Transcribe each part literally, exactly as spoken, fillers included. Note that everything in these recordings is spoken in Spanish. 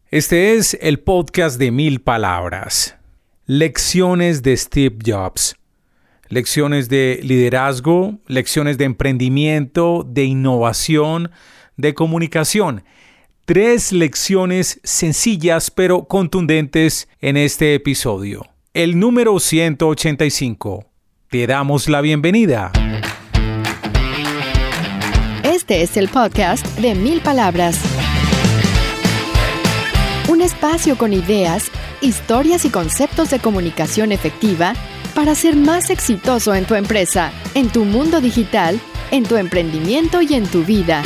Este es el podcast de Mil Palabras. Lecciones de Steve Jobs. Lecciones de liderazgo, lecciones de emprendimiento, de innovación, de comunicación. Tres lecciones sencillas pero contundentes en este episodio. El número ciento ochenta y cinco. Te damos la bienvenida. Este es el podcast de Mil Palabras. Un espacio con ideas, historias y conceptos de comunicación efectiva para ser más exitoso en tu empresa, en tu mundo digital, en tu emprendimiento y en tu vida.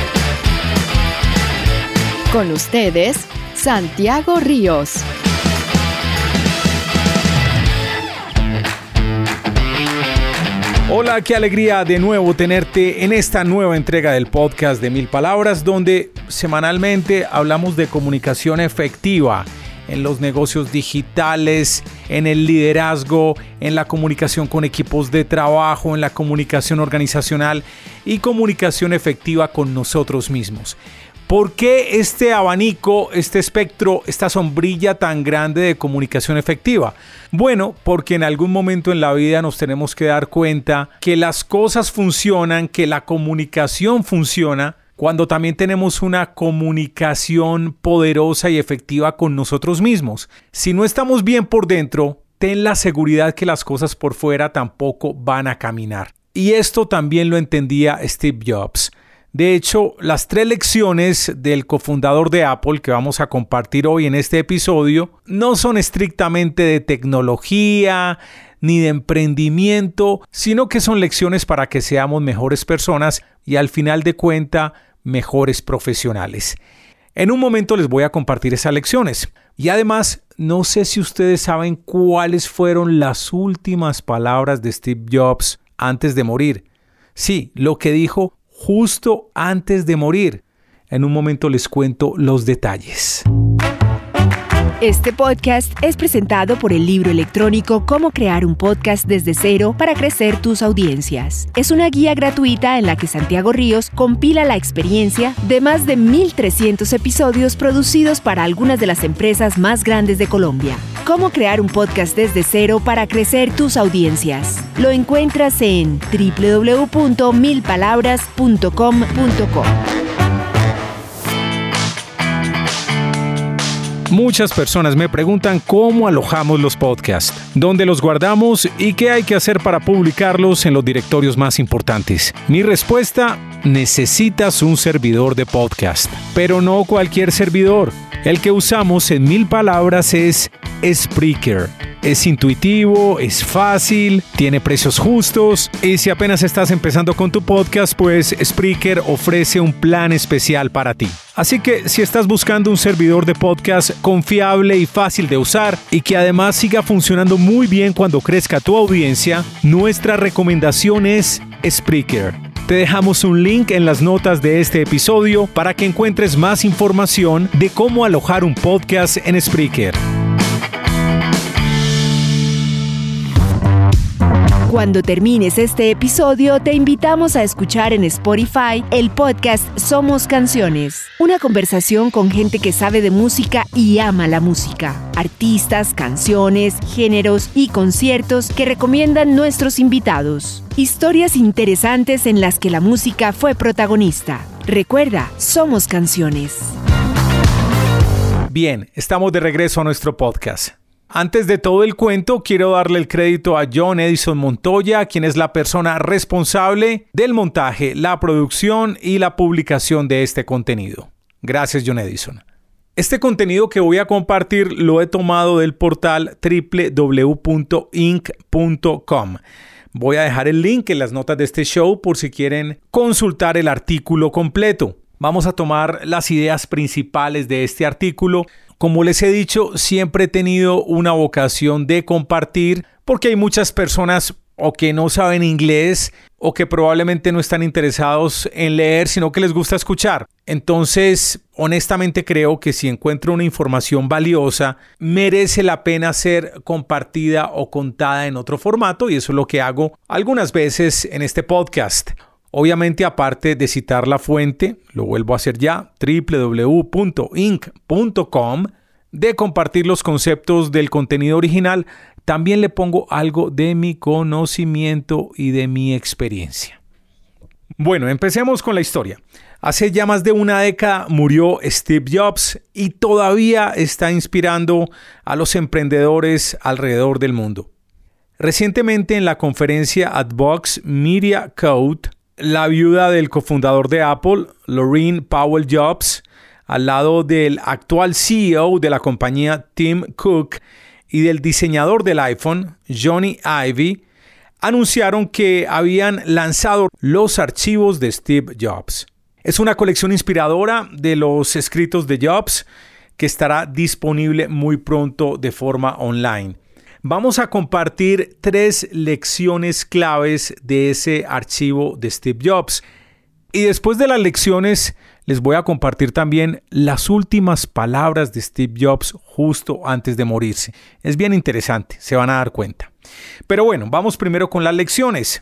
Con ustedes, Santiago Ríos. Hola, qué alegría de nuevo tenerte en esta nueva entrega del podcast de Mil Palabras, donde semanalmente hablamos de comunicación efectiva en los negocios digitales, en el liderazgo, en la comunicación con equipos de trabajo, en la comunicación organizacional y comunicación efectiva con nosotros mismos. ¿Por qué este abanico, este espectro, esta sombrilla tan grande de comunicación efectiva? Bueno, porque en algún momento en la vida nos tenemos que dar cuenta que las cosas funcionan, que la comunicación funciona, cuando también tenemos una comunicación poderosa y efectiva con nosotros mismos. Si no estamos bien por dentro, ten la seguridad que las cosas por fuera tampoco van a caminar. Y esto también lo entendía Steve Jobs. De hecho, las tres lecciones del cofundador de Apple que vamos a compartir hoy en este episodio no son estrictamente de tecnología ni de emprendimiento, sino que son lecciones para que seamos mejores personas y al final de cuentas, mejores profesionales. En un momento les voy a compartir esas lecciones. Y además, no sé si ustedes saben cuáles fueron las últimas palabras de Steve Jobs antes de morir. Sí, lo que dijo justo antes de morir. En un momento les cuento los detalles. Este podcast es presentado por el libro electrónico Cómo crear un podcast desde cero para crecer tus audiencias. Es una guía gratuita en la que Santiago Ríos compila la experiencia de más de mil trescientos episodios producidos para algunas de las empresas más grandes de Colombia. Cómo crear un podcast desde cero para crecer tus audiencias. Lo encuentras en doble u doble u doble u punto mil palabras punto com punto co. Muchas personas me preguntan cómo alojamos los podcasts, dónde los guardamos y qué hay que hacer para publicarlos en los directorios más importantes. Mi respuesta: necesitas un servidor de podcast, pero no cualquier servidor. El que usamos en Mil Palabras es Spreaker. Es intuitivo, es fácil, tiene precios justos y si apenas estás empezando con tu podcast, pues Spreaker ofrece un plan especial para ti. Así que si estás buscando un servidor de podcast confiable y fácil de usar y que además siga funcionando muy bien cuando crezca tu audiencia, nuestra recomendación es Spreaker. Te dejamos un link en las notas de este episodio para que encuentres más información de cómo alojar un podcast en Spreaker. Cuando termines este episodio, te invitamos a escuchar en Spotify el podcast Somos Canciones. Una conversación con gente que sabe de música y ama la música. Artistas, canciones, géneros y conciertos que recomiendan nuestros invitados. Historias interesantes en las que la música fue protagonista. Recuerda, Somos Canciones. Bien, estamos de regreso a nuestro podcast. Antes de todo el cuento, quiero darle el crédito a John Edison Montoya, quien es la persona responsable del montaje, la producción y la publicación de este contenido. Gracias, John Edison. Este contenido que voy a compartir lo he tomado del portal doble u doble u doble u punto inc punto com. Voy a dejar el link en las notas de este show por si quieren consultar el artículo completo. Vamos a tomar las ideas principales de este artículo. Como les he dicho, siempre he tenido una vocación de compartir porque hay muchas personas o que no saben inglés o que probablemente no están interesados en leer, sino que les gusta escuchar. Entonces, honestamente creo que si encuentro una información valiosa, merece la pena ser compartida o contada en otro formato y eso es lo que hago algunas veces en este podcast. Obviamente, aparte de citar la fuente, lo vuelvo a hacer ya, doble u doble u doble u punto inc punto com, de compartir los conceptos del contenido original, también le pongo algo de mi conocimiento y de mi experiencia. Bueno, empecemos con la historia. Hace ya más de una década murió Steve Jobs y todavía está inspirando a los emprendedores alrededor del mundo. Recientemente en la conferencia Advox Media Code, la viuda del cofundador de Apple, Laurene Powell Jobs, al lado del actual C E O de la compañía Tim Cook y del diseñador del iPhone, Jony Ive, anunciaron que habían lanzado los archivos de Steve Jobs. Es una colección inspiradora de los escritos de Jobs que estará disponible muy pronto de forma online. Vamos a compartir tres lecciones claves de ese archivo de Steve Jobs. Y después de las lecciones, les voy a compartir también las últimas palabras de Steve Jobs justo antes de morirse. Es bien interesante, se van a dar cuenta. Pero bueno, vamos primero con las lecciones.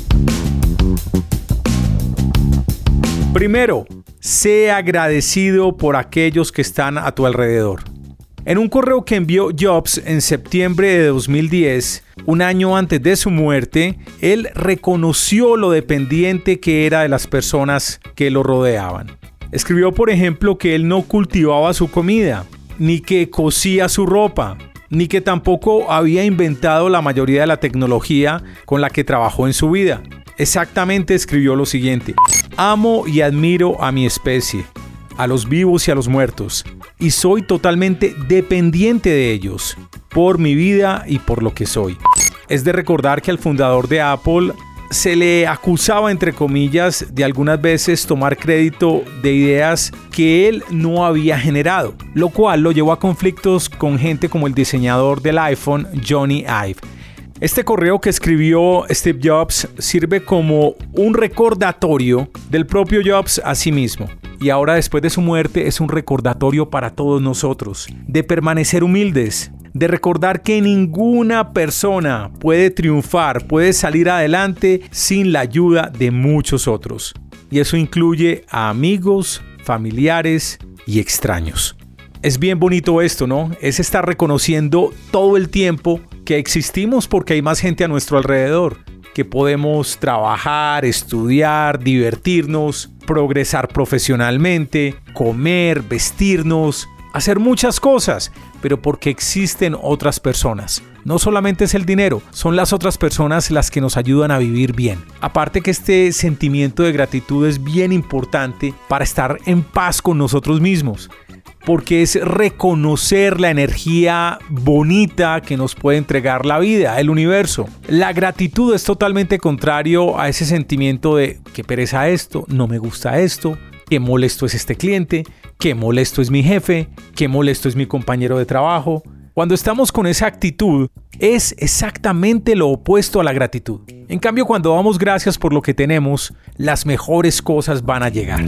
Primero, sé agradecido por aquellos que están a tu alrededor. En un correo que envió Jobs en septiembre de dos mil diez, un año antes de su muerte, él reconoció lo dependiente que era de las personas que lo rodeaban. Escribió, por ejemplo, que él no cultivaba su comida, ni que cosía su ropa, ni que tampoco había inventado la mayoría de la tecnología con la que trabajó en su vida. Exactamente escribió lo siguiente: amo y admiro a mi especie, a los vivos y a los muertos, y soy totalmente dependiente de ellos, por mi vida y por lo que soy. Es de recordar que al fundador de Apple se le acusaba, entre comillas, de algunas veces tomar crédito de ideas que él no había generado, lo cual lo llevó a conflictos con gente como el diseñador del iPhone, Jony Ive. Este correo que escribió Steve Jobs sirve como un recordatorio del propio Jobs a sí mismo. Y ahora, después de su muerte, es un recordatorio para todos nosotros de permanecer humildes, de recordar que ninguna persona puede triunfar, puede salir adelante sin la ayuda de muchos otros. Y eso incluye a amigos, familiares y extraños. Es bien bonito esto, ¿no? Es estar reconociendo todo el tiempo que existimos porque hay más gente a nuestro alrededor, que podemos trabajar, estudiar, divertirnos, progresar profesionalmente, comer, vestirnos, hacer muchas cosas, pero porque existen otras personas. No solamente es el dinero, son las otras personas las que nos ayudan a vivir bien. Aparte que este sentimiento de gratitud es bien importante para estar en paz con nosotros mismos, porque es reconocer la energía bonita que nos puede entregar la vida, el universo. La gratitud es totalmente contrario a ese sentimiento de qué pereza esto, no me gusta esto, qué molesto es este cliente, qué molesto es mi jefe, qué molesto es mi compañero de trabajo. Cuando estamos con esa actitud, es exactamente lo opuesto a la gratitud. En cambio, cuando damos gracias por lo que tenemos, las mejores cosas van a llegar.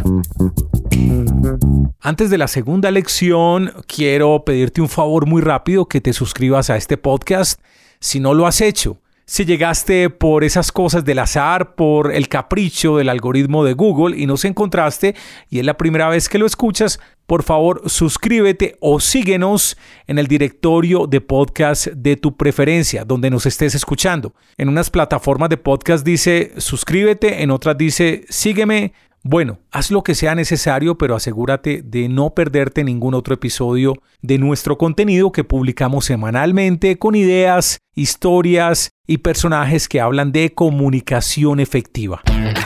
Antes de la segunda lección, quiero pedirte un favor muy rápido, que te suscribas a este podcast si no lo has hecho. Si llegaste por esas cosas del azar, por el capricho del algoritmo de Google y nos encontraste y es la primera vez que lo escuchas, por favor suscríbete o síguenos en el directorio de podcast de tu preferencia, donde nos estés escuchando. En unas plataformas de podcast dice suscríbete, en otras dice sígueme. Bueno, haz lo que sea necesario, pero asegúrate de no perderte ningún otro episodio de nuestro contenido que publicamos semanalmente con ideas, historias y personajes que hablan de comunicación efectiva.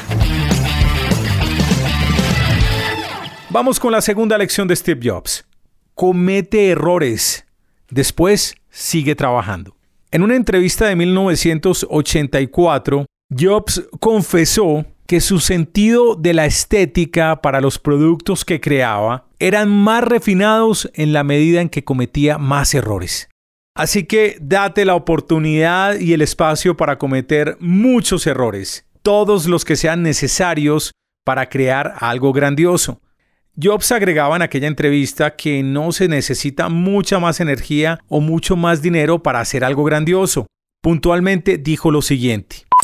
Vamos con la segunda lección de Steve Jobs. Comete errores, después sigue trabajando. En una entrevista de mil novecientos ochenta y cuatro, Jobs confesó que su sentido de la estética para los productos que creaba eran más refinados en la medida en que cometía más errores. Así que date la oportunidad y el espacio para cometer muchos errores, todos los que sean necesarios para crear algo grandioso. Jobs agregaba en aquella entrevista que no se necesita mucha más energía o mucho más dinero para hacer algo grandioso. Puntualmente dijo lo siguiente: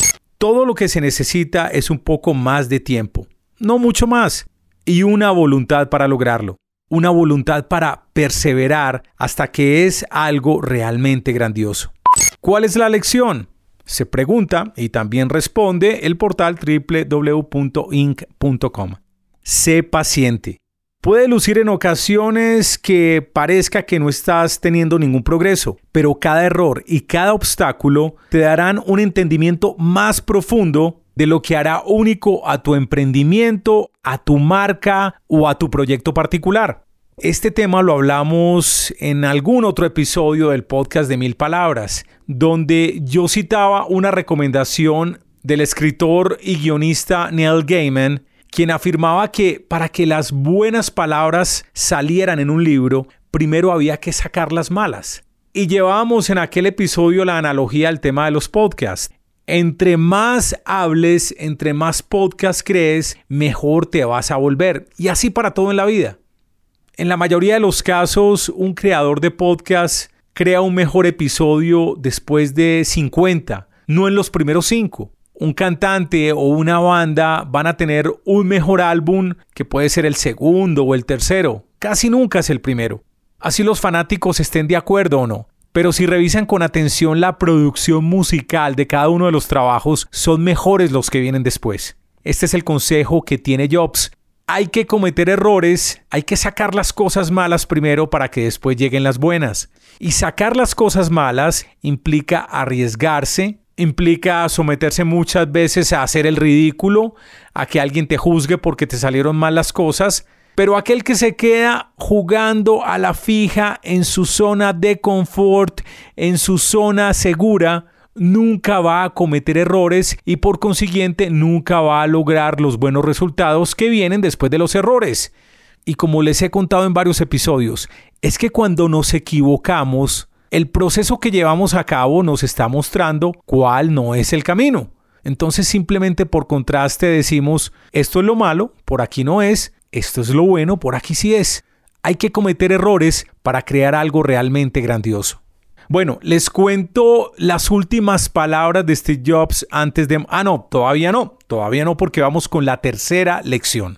Todo lo que se necesita es un poco más de tiempo, no mucho más, y una voluntad para lograrlo. Una voluntad para perseverar hasta que es algo realmente grandioso. ¿Cuál es la lección? Se pregunta y también responde el portal doble u doble u doble u punto inc punto com. Sé paciente. Puede lucir en ocasiones que parezca que no estás teniendo ningún progreso, pero cada error y cada obstáculo te darán un entendimiento más profundo de lo que hará único a tu emprendimiento, a tu marca o a tu proyecto particular. Este tema lo hablamos en algún otro episodio del podcast de Mil Palabras, donde yo citaba una recomendación del escritor y guionista Neil Gaiman, quien afirmaba que para que las buenas palabras salieran en un libro, primero había que sacar las malas. Y llevábamos en aquel episodio la analogía al tema de los podcasts. Entre más hables, entre más podcasts crees, mejor te vas a volver. Y así para todo en la vida. En la mayoría de los casos, un creador de podcast crea un mejor episodio después de cincuenta, no en los primeros cinco. Un cantante o una banda van a tener un mejor álbum que puede ser el segundo o el tercero. Casi nunca es el primero. Así los fanáticos estén de acuerdo o no. Pero si revisan con atención la producción musical de cada uno de los trabajos, son mejores los que vienen después. Este es el consejo que tiene Jobs. Hay que cometer errores, hay que sacar las cosas malas primero para que después lleguen las buenas. Y sacar las cosas malas implica arriesgarse, implica someterse muchas veces a hacer el ridículo, a que alguien te juzgue porque te salieron mal las cosas. Pero aquel que se queda jugando a la fija en su zona de confort, en su zona segura, nunca va a cometer errores y por consiguiente nunca va a lograr los buenos resultados que vienen después de los errores. Y como les he contado en varios episodios, es que cuando nos equivocamos, el proceso que llevamos a cabo nos está mostrando cuál no es el camino. Entonces simplemente por contraste decimos, esto es lo malo, por aquí no es, esto es lo bueno, por aquí sí es. Hay que cometer errores para crear algo realmente grandioso. Bueno, les cuento las últimas palabras de Steve Jobs antes de... Ah, no, todavía no. Todavía no porque vamos con la tercera lección.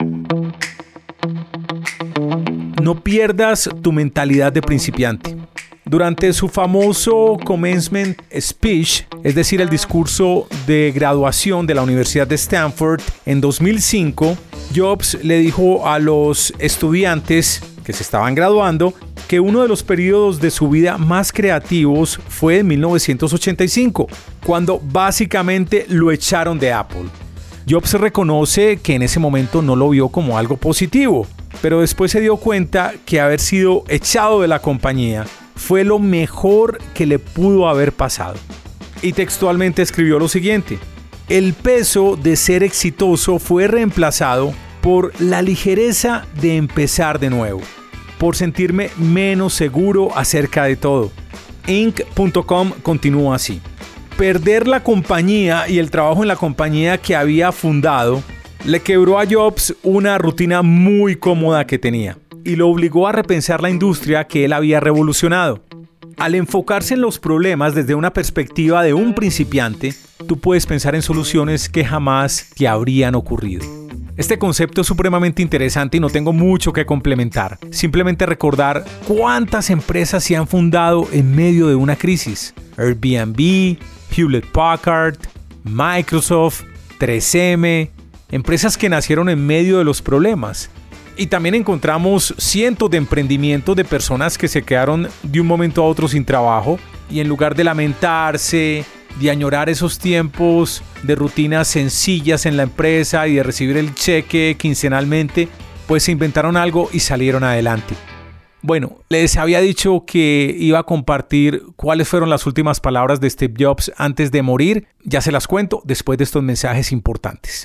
No pierdas tu mentalidad de principiante. Durante su famoso commencement speech, es decir, el discurso de graduación de la Universidad de Stanford en dos mil cinco, Jobs le dijo a los estudiantes que se estaban graduando que uno de los periodos de su vida más creativos fue en mil novecientos ochenta y cinco, cuando básicamente lo echaron de Apple. Jobs reconoce que en ese momento no lo vio como algo positivo, pero después se dio cuenta que haber sido echado de la compañía fue lo mejor que le pudo haber pasado. Y textualmente escribió lo siguiente: el peso de ser exitoso fue reemplazado por la ligereza de empezar de nuevo, por sentirme menos seguro acerca de todo. inc punto com continúa así. Perder la compañía y el trabajo en la compañía que había fundado le quebró a Jobs una rutina muy cómoda que tenía y lo obligó a repensar la industria que él había revolucionado. Al enfocarse en los problemas desde una perspectiva de un principiante, tú puedes pensar en soluciones que jamás te habrían ocurrido. Este concepto es supremamente interesante y no tengo mucho que complementar. Simplemente recordar cuántas empresas se han fundado en medio de una crisis. Airbnb, Hewlett Packard, Microsoft, tres eme, empresas que nacieron en medio de los problemas. Y también encontramos cientos de emprendimientos de personas que se quedaron de un momento a otro sin trabajo y en lugar de lamentarse, de añorar esos tiempos de rutinas sencillas en la empresa y de recibir el cheque quincenalmente, pues se inventaron algo y salieron adelante. Bueno, les había dicho que iba a compartir cuáles fueron las últimas palabras de Steve Jobs antes de morir. Ya se las cuento después de estos mensajes importantes.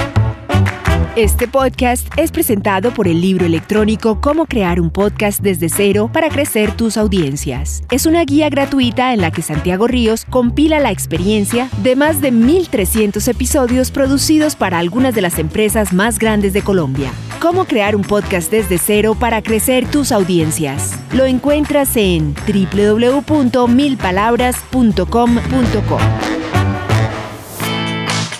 Este podcast es presentado por el libro electrónico Cómo crear un podcast desde cero para crecer tus audiencias. Es una guía gratuita en la que Santiago Ríos compila la experiencia de más de mil trescientos episodios producidos para algunas de las empresas más grandes de Colombia. Cómo crear un podcast desde cero para crecer tus audiencias. Lo encuentras en doble u doble u doble u punto mil palabras punto com punto co.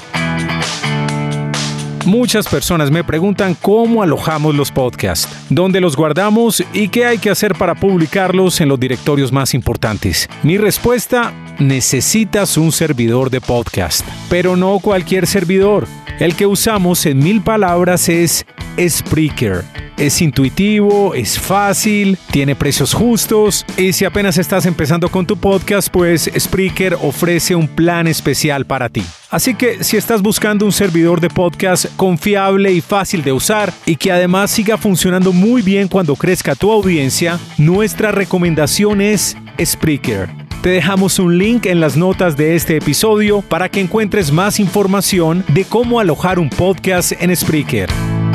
Muchas personas me preguntan cómo alojamos los podcasts, dónde los guardamos y qué hay que hacer para publicarlos en los directorios más importantes. Mi respuesta: necesitas un servidor de podcast, pero no cualquier servidor. El que usamos en Mil Palabras es Spreaker. Es intuitivo, es fácil, tiene precios justos y si apenas estás empezando con tu podcast, pues Spreaker ofrece un plan especial para ti. Así que si estás buscando un servidor de podcast confiable y fácil de usar y que además siga funcionando muy bien cuando crezca tu audiencia, nuestra recomendación es Spreaker. Te dejamos un link en las notas de este episodio para que encuentres más información de cómo alojar un podcast en Spreaker.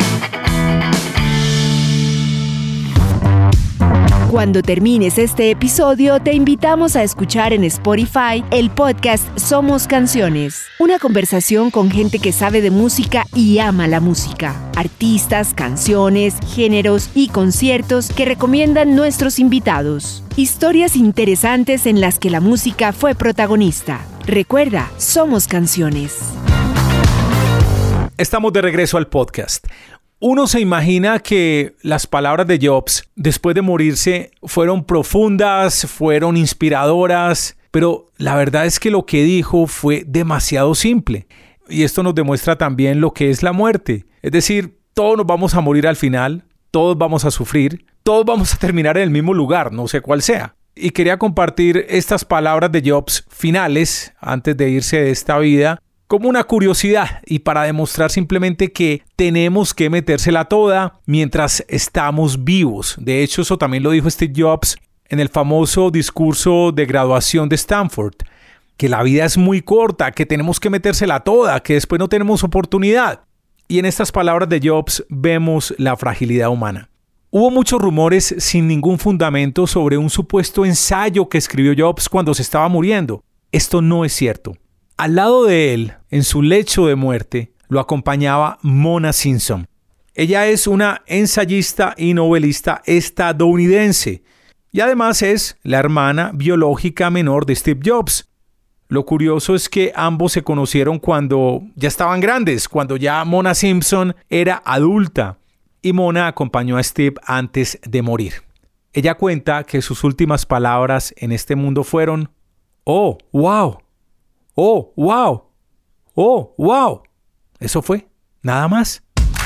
Cuando termines este episodio, te invitamos a escuchar en Spotify el podcast Somos Canciones, una conversación con gente que sabe de música y ama la música. Artistas, canciones, géneros y conciertos que recomiendan nuestros invitados. Historias interesantes en las que la música fue protagonista. Recuerda, Somos Canciones. Estamos de regreso al podcast. Uno se imagina que las palabras de Jobs después de morirse fueron profundas, fueron inspiradoras, pero la verdad es que lo que dijo fue demasiado simple. Y esto nos demuestra también lo que es la muerte. Es decir, todos nos vamos a morir al final, todos vamos a sufrir, todos vamos a terminar en el mismo lugar, no sé cuál sea. Y quería compartir estas palabras de Jobs finales antes de irse de esta vida, como una curiosidad y para demostrar simplemente que tenemos que metérsela toda mientras estamos vivos. De hecho, eso también lo dijo Steve Jobs en el famoso discurso de graduación de Stanford, que la vida es muy corta, que tenemos que metérsela toda, que después no tenemos oportunidad. Y en estas palabras de Jobs vemos la fragilidad humana. Hubo muchos rumores sin ningún fundamento sobre un supuesto ensayo que escribió Jobs cuando se estaba muriendo. Esto no es cierto. Al lado de él, en su lecho de muerte, lo acompañaba Mona Simpson. Ella es una ensayista y novelista estadounidense y además es la hermana biológica menor de Steve Jobs. Lo curioso es que ambos se conocieron cuando ya estaban grandes, cuando ya Mona Simpson era adulta y Mona acompañó a Steve antes de morir. Ella cuenta que sus últimas palabras en este mundo fueron: "Oh, wow. Oh, wow. Oh, wow". Eso fue, nada más.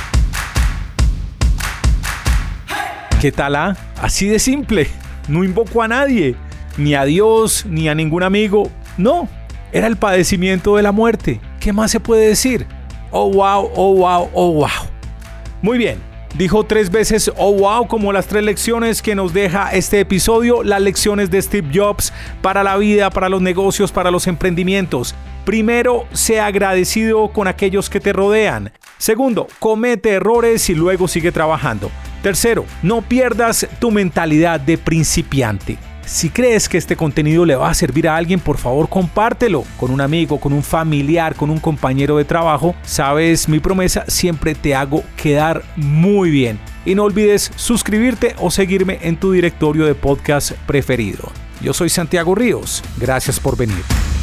¿Qué tal, ah? Así de simple. No invocó a nadie, ni a Dios, ni a ningún amigo. No, era el padecimiento de la muerte. ¿Qué más se puede decir? Oh, wow, oh, wow, oh, wow. Muy bien. Dijo tres veces "oh wow" como las tres lecciones que nos deja este episodio, las lecciones de Steve Jobs para la vida, para los negocios, para los emprendimientos. Primero, sea agradecido con aquellos que te rodean. Segundo, comete errores y luego sigue trabajando. Tercero, no pierdas tu mentalidad de principiante. Si crees que este contenido le va a servir a alguien, por favor compártelo con un amigo, con un familiar, con un compañero de trabajo. Sabes, mi promesa, siempre te hago quedar muy bien. Y no olvides suscribirte o seguirme en tu directorio de podcast preferido. Yo soy Santiago Ríos. Gracias por venir.